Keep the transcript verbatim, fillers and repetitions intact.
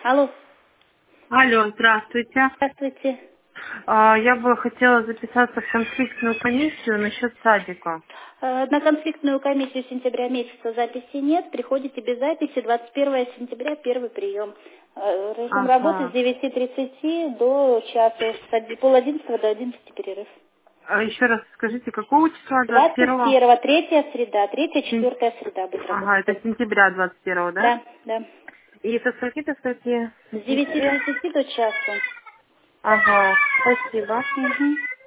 Алло. Алло, здравствуйте. Здравствуйте. А, Я бы хотела записаться в конфликтную комиссию насчет садика. Э, На конфликтную комиссию сентября месяца записи нет. Приходите без записи. двадцать первого сентября первый прием. Э, Режим работы с Ага. девяти тридцати до часа. С оди- пол одиннадцатого до одиннадцати перерыв. А еще раз скажите, какого числа? двадцать двадцать первого? первого, третья среда, третья, Сен- четвертая среда будет Ага, это работать. сентября двадцать первого, да? Да, да. И со скольки до скольки? С девяти тридцати до часа. Ага, спасибо. Угу.